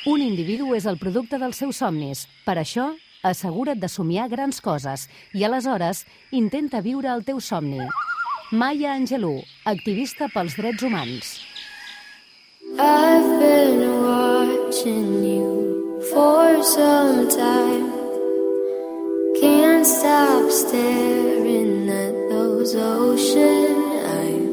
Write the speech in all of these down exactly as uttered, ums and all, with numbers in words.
Un individu és el producte dels seus somnis. Per això, assegura't de somiar grans coses i, aleshores, intenta viure el teu somni. Maya Angelou, activista pels drets humans. I've been watching you for some time. Can't stop staring at those ocean eyes.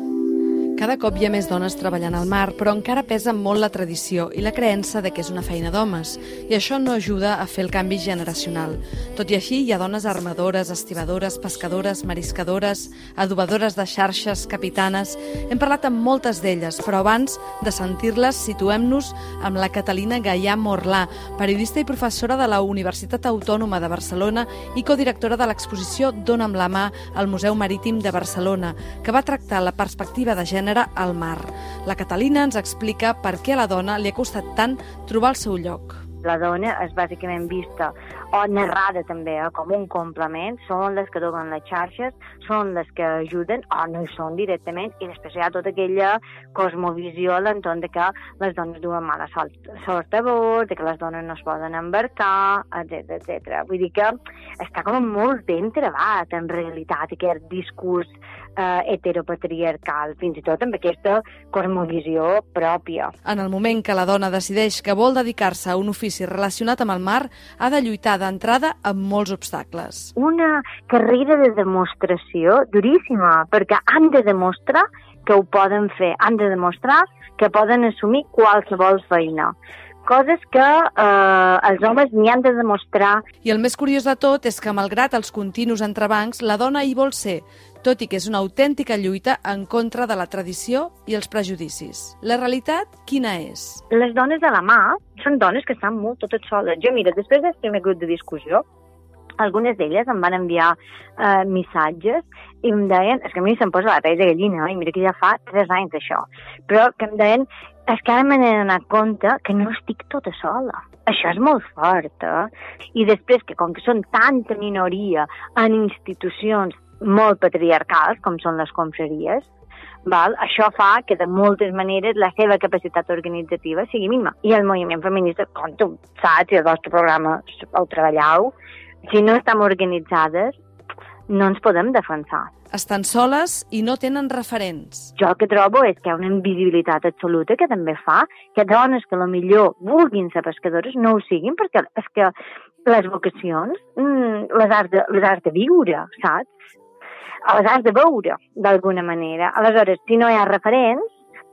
Cada cop hi ha més dones treballant al mar, però encara pesa molt la tradició i la creença de que és una feina d'homes, i això no ajuda a fer el canvi generacional. Tot i així, hi ha dones armadores, estibadores, pescadores, mariscadores, adobadores de xarxes, capitanes... Hem parlat amb moltes d'elles, però abans de sentir-les, situem-nos amb la Catalina Gaià Morlà, periodista i professora de la Universitat Autònoma de Barcelona i codirectora de l'exposició Dona amb la mà al Museu Marítim de Barcelona, que va tractar la perspectiva de gènere al mar. La Catalina ens explica per què a la dona li ha costat tant trobar el seu lloc. La dona és bàsicament vista o narrada també eh, com un complement, són les que donen les xarxes, són les que ajuden o no hi són directament, i després hi ha tota aquella cosmovisió a l'entorn de que les dones duen mala sort, sort a bord, de que les dones no es poden embarcar, etcètera, etcètera. Vull dir que està com molt ben trebat en realitat aquest discurs eh, heteropatriarcal, fins i tot amb aquesta cosmovisió pròpia. En el moment que la dona decideix que vol dedicar-se a un ofici relacionat amb el mar, ha de lluitar d'entrada amb molts obstacles. Una carrera de demostració duríssima, perquè han de demostrar que ho poden fer, han de demostrar que poden assumir qualsevol feina. Coses que eh, els homes n'hi han de demostrar. I el més curiós de tot és que, malgrat els continus entrebancs, la dona hi vol ser, tot i que és una autèntica lluita en contra de la tradició i els prejudicis. La realitat, quina és? Les dones de la mà són dones que estan molt totes soles. Jo, mira, després del primer grup de discussió, algunes d'elles em van enviar eh, missatges i em deien, és que a mi se'm posa la pell de gallina, i mira que ja fa tres anys d'això, però que em deien, és que ara me n'he donat compte que no estic tota sola. Això és molt fort, eh? I després que, com que són tanta minoria en institucions molt patriarcals, com són les confraries, val? Això fa que de moltes maneres la seva capacitat organitzativa sigui mínima. I el moviment feminista, com tu saps, i el vostre programa el treballeu, si no estem organitzades, no ens podem defensar. Estan soles i no tenen referents. Jo el que trobo és que hi ha una invisibilitat absoluta que també fa que dones que potser vulguin ser pescadores no ho siguin, perquè és que les vocacions mm, les, has de, les has de viure, saps? Les has de veure, d'alguna manera. Aleshores, si no hi ha referents,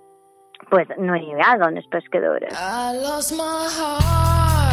pues no hi ha dones pescadores. I lost my heart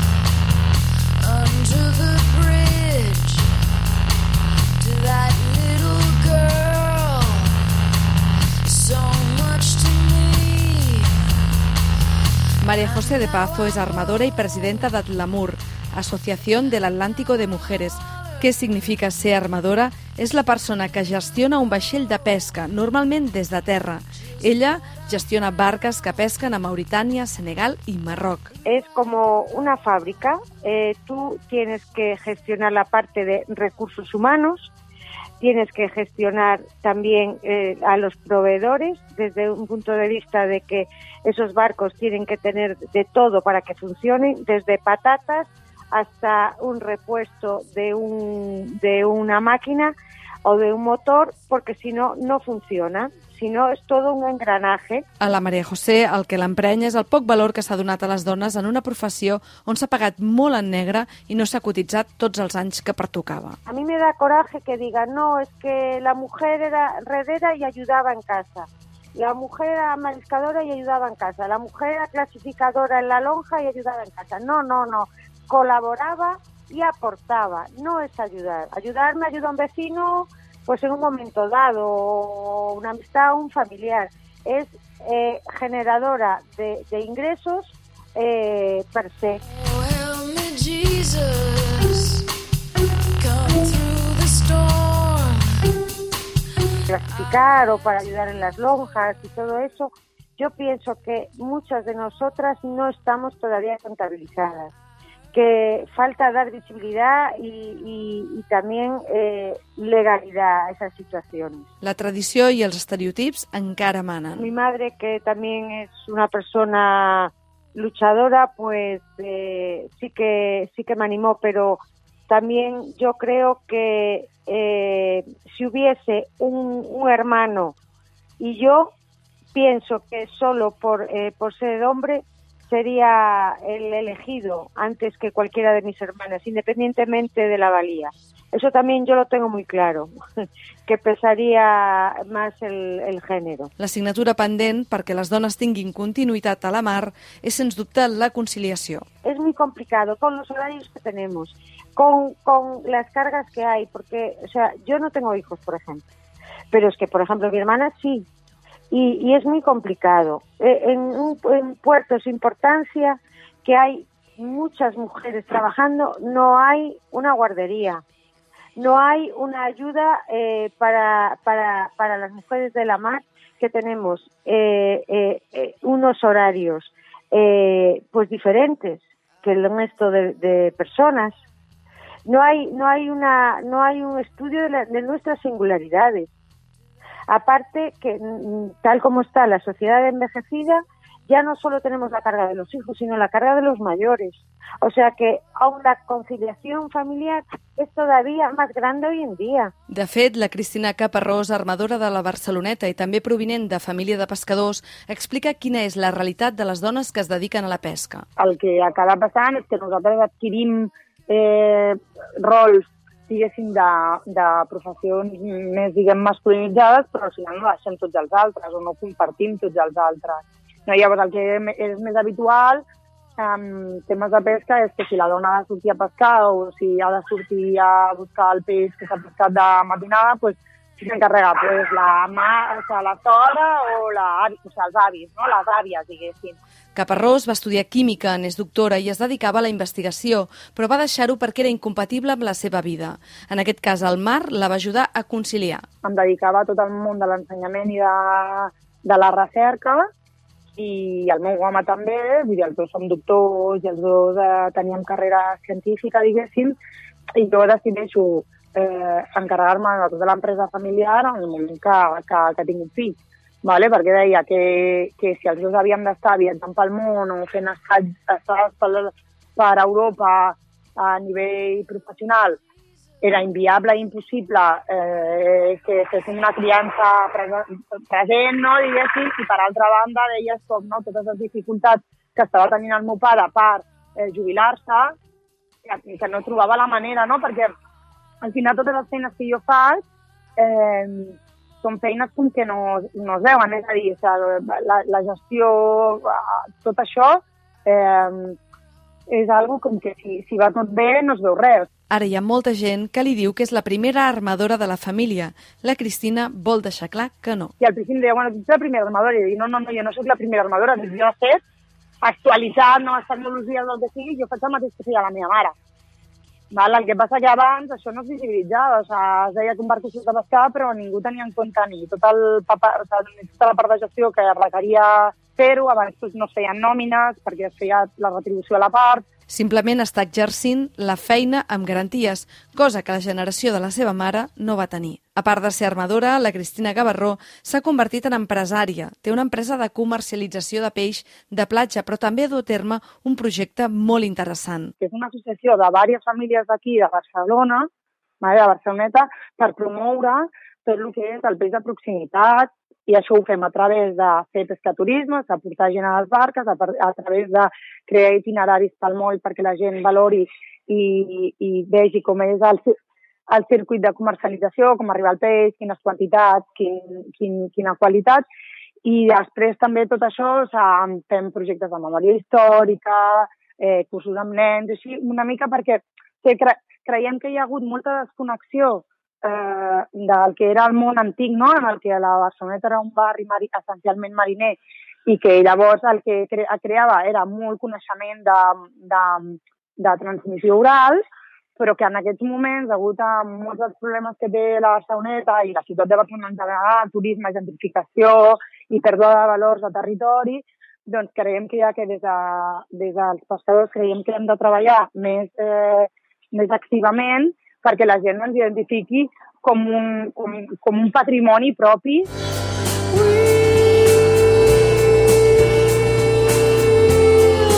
under the bridge to that little girl, so much to me. María José de Pazo és armadora i presidenta d'Atlamur, Asociación del Atlántico de Mujeres. Què significa ser armadora? És la persona que gestiona un vaixell de pesca, normalment des de terra. Ella gestiona barques que pesquen a Mauritania, Senegal y Marroc. Es como una fábrica. Eh, tú tienes que gestionar la parte de recursos humanos, tienes que gestionar también eh, a los proveedores desde un punto de vista de que esos barcos tienen que tener de todo para que funcionen, desde patatas hasta un repuesto de, un, de una máquina o de un motor, porque si no, no funciona. Si no, és tot un engranaje. A la Maria José el que l'emprenya és el poc valor que s'ha donat a les dones en una professió on s'ha pagat molt en negre i no s'ha cotitzat tots els anys que pertocava. A mí me da coraje que digan, no, es que la mujer era redera y ayudaba en casa. La mujer era mariscadora y ayudaba en casa. La mujer era clasificadora en la lonja y ayudaba en casa. No, no, no. Colaboraba y aportaba. No es ayudar. Ayudar me ayuda a un vecino, pues en un momento dado, una amistad, un familiar. Es eh, generadora de, de ingresos eh, per se. Oh, help me, Jesus, come through the storm. Clasificar o para ayudar en las lonjas y todo eso, yo pienso que muchas de nosotras no estamos todavía contabilizadas, que falta dar visibilidad y, y, y también eh, legalidad a esas situaciones. La tradició i els estereotips encara manen. Mi madre, que también es una persona luchadora, pues eh, sí que sí que me animó, pero también yo creo que eh, si hubiese un, un hermano y yo pienso que solo por eh, por ser hombre sería el elegido antes que cualquiera de mis hermanas, independientemente de la valía. Eso también yo lo tengo muy claro, que pesaria más el, el género. L'assignatura pendent perquè les dones tinguin continuïtat a la mar és, sens dubte, la conciliació. Es muy complicado con los horarios que tenemos, con, con las cargas que hay, porque, o sea, yo no tengo hijos, por ejemplo, pero es que, por ejemplo, mi hermana sí, y, y es muy complicado. Eh, en un en puerto sin importancia, que hay muchas mujeres trabajando, no hay una guardería. No hay una ayuda eh, para, para, para las mujeres de la mar, que tenemos eh, eh, eh, unos horarios eh, pues diferentes que el resto de, de personas. No hay, no hay una, no hay un estudio de, la, de nuestras singularidades. Aparte que tal como está la sociedad envejecida, ya no solo tenemos la carga de los hijos, sino la carga de los mayores. O sea que aún la conciliación familiar es todavía más grande hoy en día. De fet, la Cristina Caparrós, armadora de la Barceloneta i també provinent de família de pescadors, explica quina és la realitat de les dones que es dediquen a la pesca. El que acaba passant és que nosaltres adquirim eh, rols, diguéssim, de, de professions més, diguem, masculinitzades, però al final no deixem tots els altres o no compartim tots els altres. No, llavors, el que és més habitual en temes de pesca és que si la dona ha de sortir a pescar o si ha de sortir a buscar el peix que s'ha pescat de matinada, pues, qui s'encarrega? Pues la, mà, o sea, la sogra o, la, o sea, els avis, no? Les àvies, diguéssim. Caparrós va estudiar química, n'és doctora i es dedicava a la investigació, però va deixar-ho perquè era incompatible amb la seva vida. En aquest cas, el mar la va ajudar a conciliar. Em dedicava a tot el món de l'ensenyament i de, de la recerca, i el meu home també, vull dir, els dos som doctors i els dos eh, teníem carrera científica, diguéssim, i jo decideixo eh, encarregar-me de tota l'empresa familiar en el moment que, que, que tinc un fill, vale? Perquè deia que, que si els dos havíem d'estar viatjant pel món o fent estats, estats per, per Europa a nivell professional, era inviable i impossible eh, que féssim una criança present, present, no, diguéssim, i per altra banda deia stop, no, totes les dificultats que estava tenint el meu pare per eh, jubilar-se, que, que no trobava la manera, no, perquè al final totes les feines que jo faig eh, són feines com que no, no es veuen, és a dir, o sigui, la, la gestió, tot això eh, és algo com que si, si va tot bé no es veu res. Ara hi ha molta gent que li diu que és la primera armadora de la família. La Cristina vol deixar clar que no. I al principi em deia, bueno, tu ets la primera armadora. I dic, no, no, no, jo no soc la primera armadora. Jo he fet actualitzat noves tecnologies del que sigui, jo faig el mateix que feia la meva mare. Val? El que passa que abans això no es visibilitzava, o sigui, es deia que un barco s'ha de pescar, però ningú tenia en compte ni tot el papa, o sigui, tota la part de gestió que requeria fer-ho, abans no es feien nòmines perquè es feia la retribució a la part. Simplement està exercint la feina amb garanties, cosa que la generació de la seva mare no va tenir. A part de ser armadora, la Cristina Caparrós s'ha convertit en empresària. Té una empresa de comercialització de peix de platja, però també ha dut a terme un projecte molt interessant. És una associació de diverses famílies d'aquí, de Barcelona, de Barceloneta, per promoure tot el que és el peix de proximitat, i això ho fem a través de fer pescaturisme, de portar gent a les barques, a, a través de crear itineraris pel moll perquè la gent valori i, i vegi com és el, el circuit de comercialització, com arriba el peix, quines quantitats, quin, quin, quina qualitat. I després també tot això, o sigui, fem projectes de memòria històrica, eh, cursos amb nens, així, una mica perquè cre creiem que hi ha hagut molta desconnexió Eh, del que era el món antic, no? En el que la Barceloneta era un barri mari, essencialment mariner i que llavors el que cre creava era molt coneixement de, de, de transmissió oral, però que en aquests moments, degut a molts dels problemes que té la Barceloneta i la ciutat de Barcelona en general, turisme, gentrificació i pèrdua de valors de territori, doncs creiem que ja que des, de, des dels pescadors creiem que hem de treballar més, eh, més activament perquè la gent ens identifiqui com un, com, com un patrimoni propi. We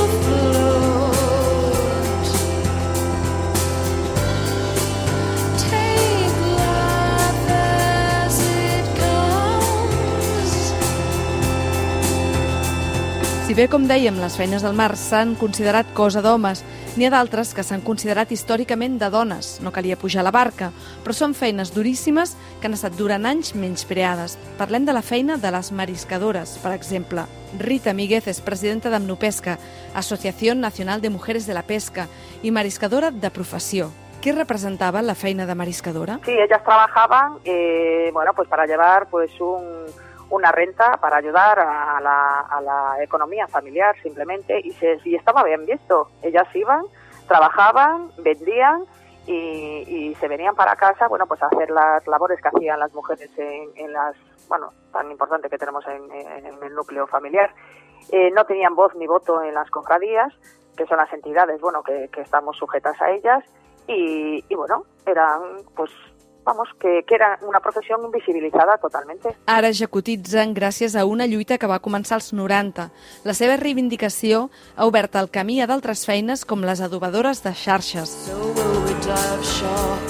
Si bé, com dèiem, les feines del mar s'han considerat cosa d'homes, n'hi ha d'altres que s'han considerat històricament de dones. No calia pujar a la barca, però són feines duríssimes que han estat durant anys menyspreades. Parlem de la feina de les mariscadores, per exemple. Rita Míguez és presidenta d'Amnopesca, Associació Nacional de Mujeres de la Pesca, i mariscadora de professió. ¿Qué representaba la feina de mariscadora? Sí, ellas trabajaban, eh, bueno, pues para llevar pues un, una renta para ayudar a la, a la economía familiar simplemente, y, se, y estaba bien visto. Ellas iban, trabajaban, vendían y, y se venían para casa, bueno, pues a hacer las labores que hacían las mujeres en, en las, bueno, tan importante que tenemos en, en el núcleo familiar. Eh, no tenían voz ni voto en las cofradías, que son las entidades, bueno, que, que estamos sujetas a ellas. Y, y bueno, eran, pues, vamos, que, que era una professió invisibilitzada totalmente. Ara ja cotitzen gràcies a una lluita que va començar als noranta. La seva reivindicació ha obert el camí a d'altres feines com les adobadores de xarxes. So will we die of shock,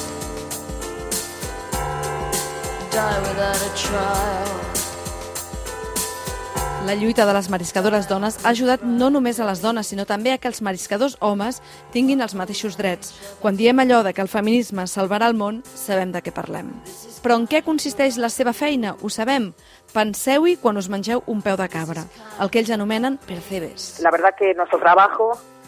die without a trial. La lluita de les mariscadores dones ha ajudat no només a les dones, sinó també a que els mariscadors homes tinguin els mateixos drets. Quan diem allò de que el feminisme salvarà el món, sabem de què parlem. Però en què consisteix la seva feina? Ho sabem. Penseu-hi quan us mengeu un peu de cabra, el que ells anomenen percebes. La verdad que nuestro trabajo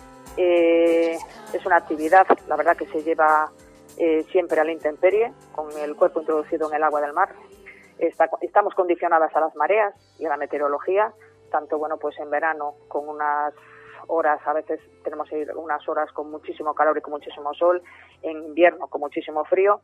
eh, es una actividad, la verdad que se lleva eh, siempre a la intemperie, con el cuerpo introducido en el agua del mar. Está, estamos condicionadas a las mareas y a la meteorología, tanto bueno pues en verano con unas horas, a veces tenemos unas horas con muchísimo calor y con muchísimo sol, en invierno con muchísimo frío.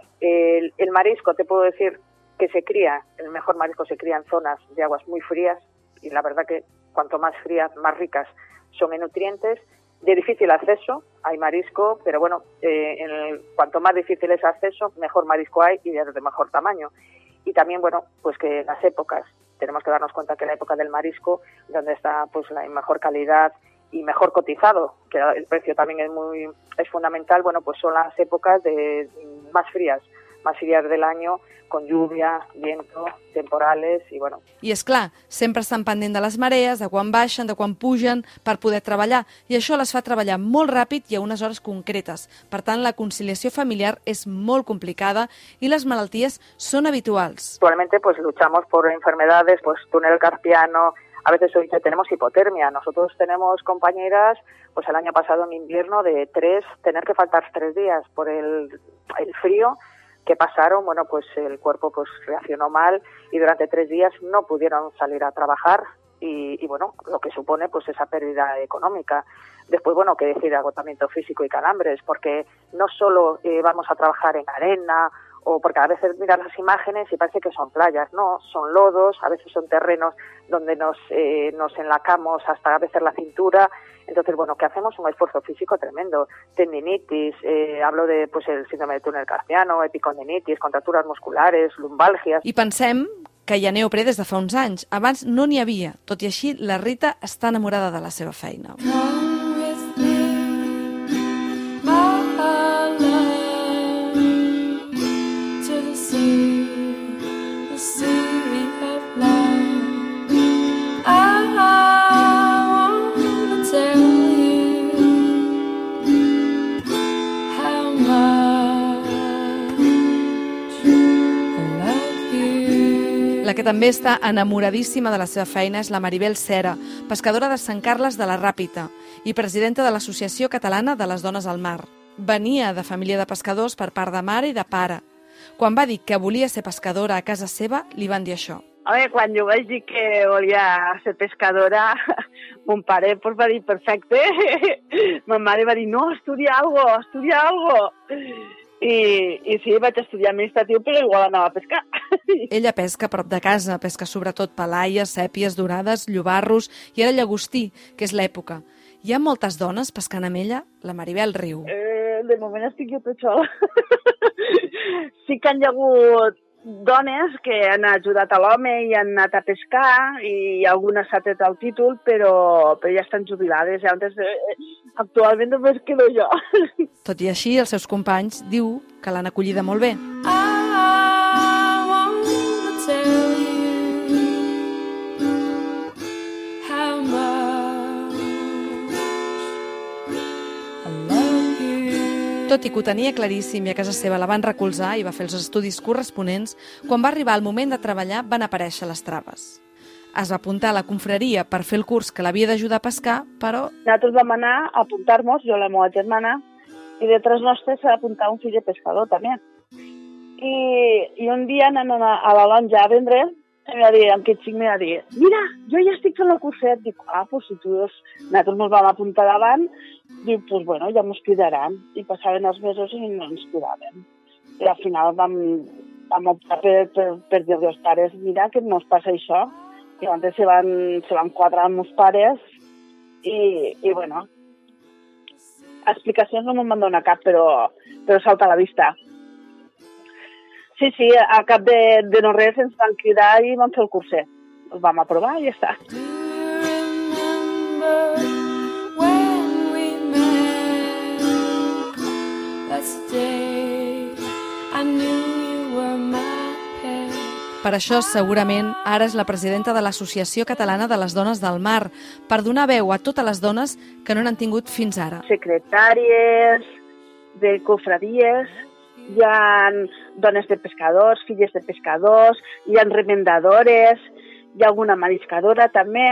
El, el marisco, te puedo decir que se cría, el mejor marisco se cría en zonas de aguas muy frías, y la verdad que cuanto más frías, más ricas son en nutrientes. De difícil acceso, hay marisco, pero bueno, eh, en el, cuanto más difícil es acceso, mejor marisco hay y de mejor tamaño. Y también, bueno, pues que las épocas, tenemos que darnos cuenta que la época del marisco, donde está pues la mejor calidad y mejor cotizado, que el precio también es muy es fundamental, bueno, pues son las épocas de más frías, más frías del año, con lluvia, viento, temporales i bueno. I és clar, sempre estan pendent de les marees, de quan baixen, de quan pugen, per poder treballar, i això les fa treballar molt ràpid i a unes hores concretes. Per tant, la conciliació familiar és molt complicada i les malalties són habituals. Actualmente pues luchamos por enfermedades, pues túnel carpiano, a veces hoy tenemos hipotermia. Nosotros tenemos compañeras, pues el año pasado en invierno, de tres, tener que faltar tres días por el, el frío que pasaron. Bueno, pues el cuerpo pues reaccionó mal y durante tres días no pudieron salir a trabajar y, y bueno, lo que supone pues esa pérdida económica. Después, bueno, que decir agotamiento físico y calambres, porque no solo eh, vamos a trabajar en arena, o porque a veces miras las imágenes y parece que son playas, no, son lodos, a veces son terrenos donde nos, eh, nos enlacamos hasta a veces la cintura. Entonces, bueno, que hacemos un esfuerzo físico tremendo. Tendinitis, eh, hablo de pues el síndrome de túnel carpiano, epicondinitis, contracturas musculares, lumbalgias. I pensem que hi ha neoprè des de fa uns anys. Abans no n'hi havia. Tot i així, la Rita està enamorada de la seva feina. Come with me, my love, to the sea, the sea of love. I wanna tell you how much I love you. La que també està enamoradíssima de la seva feina és la Maribel Cera, pescadora de Sant Carles de la Ràpita i presidenta de l'Associació Catalana de les Dones al Mar. Venia de família de pescadors per part de mare i de pare. Quan va dir que volia ser pescadora a casa seva, li van dir això. A veure, quan jo vaig dir que volia ser pescadora, mon pare pues, va dir perfecte. Ma mare va dir, no, estudia algo, estudia algo. I, i sí, vaig estudiar administratiu, però igual anava a pescar. Ella pesca a prop de casa, pesca sobretot palaies, sèpies, dorades, llobarros i ara llagostí, que és l'època. Hi ha moltes dones pescant amb ella? La Maribel riu. Eh, de moment estic jo tot sola. Sí que han hagut dones que han ajudat a l'home i han anat a pescar i algunes s'ha tret el títol, però, però ja estan jubilades. Ja, antes, eh, actualment només quedo jo. Tot i així, els seus companys diu que l'han acollida molt bé. I wanna tell you how Tot i que ho tenia claríssim i a casa seva la van recolzar i va fer els estudis corresponents, quan va arribar el moment de treballar van aparèixer les traves. Es va apuntar a la confraria per fer el curs que l'havia d'ajudar a pescar, però... Nosaltres vam anar a apuntar-nos, jo i la meva germana, i detrás nostres s'ha apuntat un fill de pescador també. I, i un dia anant a, a la lonja a vendre, em va dir, amb aquest xic m'ha dit, mira, jo ja estic fent el curset. Dic, ah, pues si tu dius, nosaltres ens vam apuntar davant, dic, pues bueno, ja mos cridaran. I passaven els mesos i no ens cridaven. I al final vam, vam optar per, per, per dir als pares, mira, que no es passa això. I llavors se van, se van quadrar amb els pares i, i bueno, explicacions no me'n van donar cap, però, però salta a la vista. Sí, sí, a cap de, de no res ens van cridar i vam fer el curset. El vam aprovar i ja està. Do you remember when we met? That day I knew you were my pet. Per això, segurament, ara és la presidenta de l'Associació Catalana de les Dones del Mar, per donar veu a totes les dones que no n'han tingut fins ara. Secretàries, de cofradies, hi ha dones de pescadors, filles de pescadors, hi ha remendadores, hi ha alguna mariscadora també,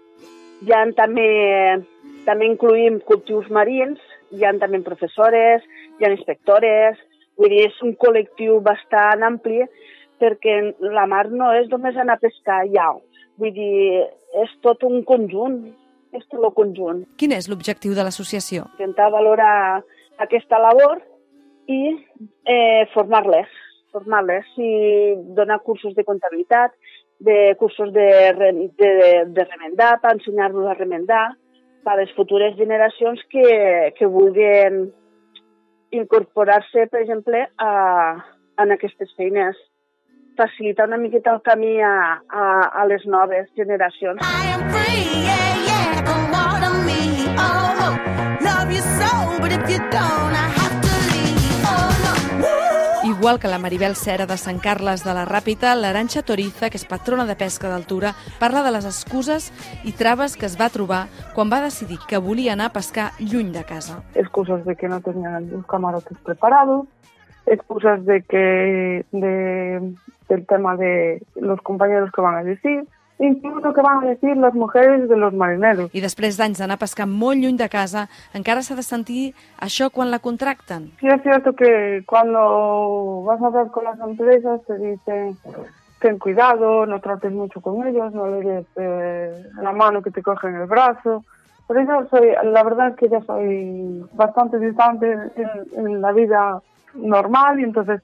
hi ha també, també incluïm cultius marins, hi ha també professores, hi ha inspectores, vull dir, és un col·lectiu bastant ampli, perquè la mar no és només anar a pescar ja, vull dir, és tot un conjunt, és tot el conjunt. Quin és l'objectiu de l'associació? Intentar valorar aquesta labor i eh, formar-les, formar-les i donar cursos de comptabilitat, de cursos de, de, de remendar, per ensenyar-los a remendar, per a les futures generacions que, que vulguin incorporar-se, per exemple, a, a aquestes feines, facilitar una miqueta el camí a, a, a les noves generacions. I am free, yeah, yeah, come water me, oh, oh, love you so, but if you don't, I have to leave, oh, no. Woo! Igual que la Maribel Cera de Sant Carles de la Ràpita, l'Arantxa Toriza, que és patrona de pesca d'altura, parla de les excuses i traves que es va trobar quan va decidir que volia anar a pescar lluny de casa. Excusas de que no tenían los camarotes preparados, excusas de que de, del tema de los compañeros que van a decir, incluso que van a decir las mujeres de los marineros. I després d'anys d'anar a pescar molt lluny de casa, encara s'ha de sentir això quan la contracten. Sí, es cierto que cuando vas a hablar con las empresas te dicen ten cuidado, no trates mucho con ellos, no le des eh, la mano que te cogen el brazo. Pero yo soy, la verdad es que ya soy bastante distante en, en la vida normal y entonces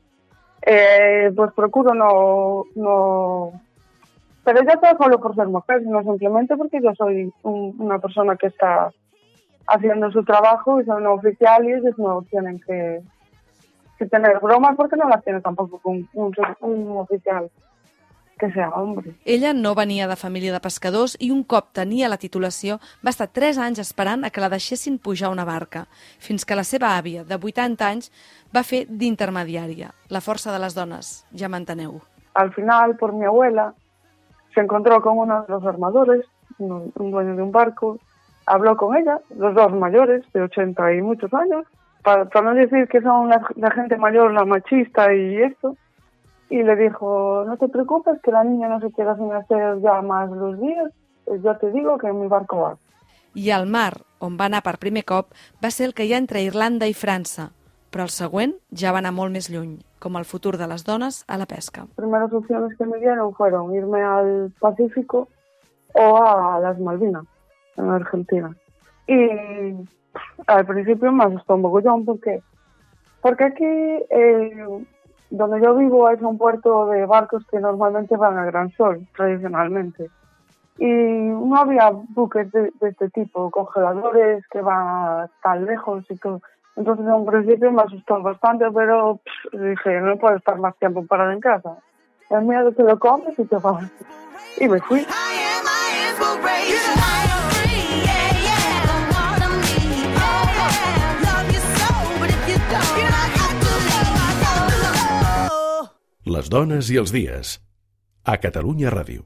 eh, pues procuro no, no... Pero ya no solo por ser mujer, sino simplemente porque yo soy un, una persona que está haciendo su trabajo y son oficial y ellos no tienen que, que tener bromas porque no las tiene tampoco un, un, un oficial que sea hombre. Ella no venia de família de pescadors i un cop tenia la titulació va estar tres anys esperant a que la deixessin pujar a una barca, fins que la seva àvia, de vuitanta anys, va fer d'intermediària. La força de les dones, ja m'enteneu. Al final, por mi abuela, se encontró con uno de los armadores, un, un dueño de un barco, habló con ella, los dos mayores, de ochenta y muchos años, para, para no decir que son la, la gente mayor, la machista y esto, y le dijo, no te preocupes, que la niña no se queda sin hacer ya más los días, yo te digo que en mi barco va. I el mar, on va anar per primer cop, va ser el que hi ha entre Irlanda i França, però el següent ja va anar molt més lluny, com el futur de les dones a la pesca. Las primeras opciones que me dieron fueron irme al Pacífico o a las Malvinas, en Argentina. Y al principio me asustó un mogollón, ¿por qué? Porque aquí, eh, donde yo vivo, es un puerto de barcos que normalmente van a Gran Sol, tradicionalmente. Y no había buques de, de este tipo, congeladores que van tan lejos y todo. Entonces, en un principio me asustó bastante, pero pff, dije, no puedo estar más tiempo parado en casa. El miedo te lo comes y te vas. Y me fui. Les dones i els dies. A Catalunya Ràdio.